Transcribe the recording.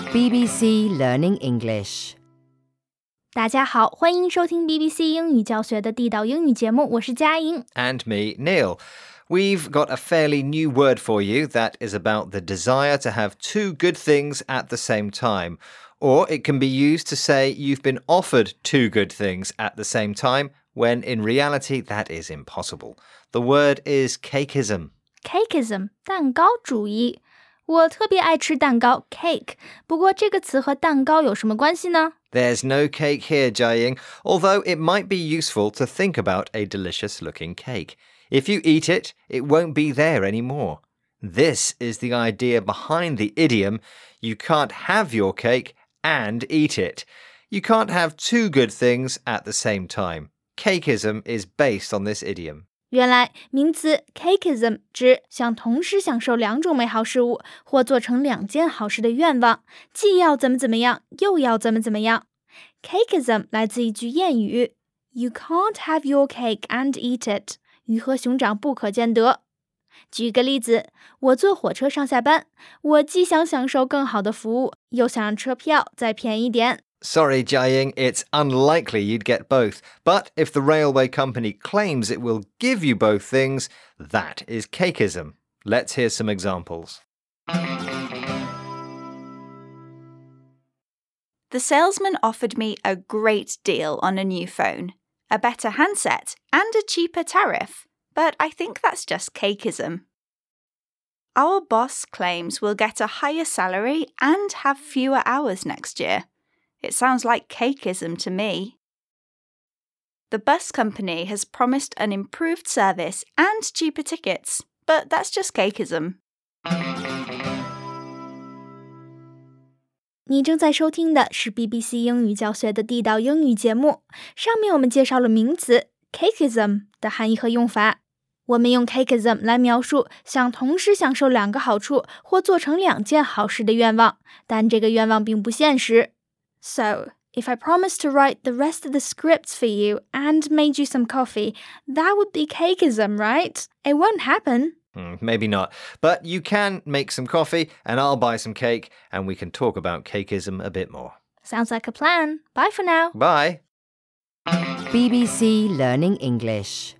BBC Learning English。 大家好，欢迎收听 BBC 英语教学的地道英语节目，我是佳莹。 And me, Neil. We've got a fairly new word for you that is about the desire to have two good things at the same time. Or it can be used to say you've been offered two good things at the same time, when in reality that is impossible. The word is cakeism. Cakeism 蛋糕主义。我特别爱吃蛋糕 cake， 不过这个词和蛋糕有什么关系呢？ There's no cake here, Jiaying, although it might be useful to think about a delicious-looking cake. If you eat it, it won't be there anymore. This is the idea behind the idiom, you can't have your cake and eat it. You can't have two good things at the same time. Cakeism is based on this idiom. 原来名词 cakeism 指想同时享受两种美好事物，或做成两件好事的愿望，既要怎么怎么样，又要怎么怎么样。Cakeism 来自一句谚语 You can't have your cake and eat it. 鱼和熊掌不可兼得。举个例子，我坐火车上下班，我既想享受更好的服务，又想让车票再便宜点。 Sorry, Jiaying, it's unlikely you'd get both. But if the railway company claims it will give you both things, that is cakeism. Let's hear some examples. The salesman offered me a great deal on a new phone, a better handset, and a cheaper tariff. But I think that's just cakeism. Our boss claims we'll get a higher salary and have fewer hours next year. It sounds like cakeism to me. The bus company has promised an improved service and cheaper tickets, but that's just cakeism. 你正在收听的是 BBC 英语教学的地道英语节目，上面我们介绍了名词 cakeism 的含义和用法。我们用 cakeism 来描述想同时享受两个好处或做成两件好事的愿望，但这个愿望并不现实。So, if I promised to write the rest of the scripts for you and made you some coffee, that would be cakeism, right? It won't happen. Maybe not. But you can make some coffee and I'll buy some cake and we can talk about cakeism a bit more. Sounds like a plan. Bye for now. Bye. BBC Learning English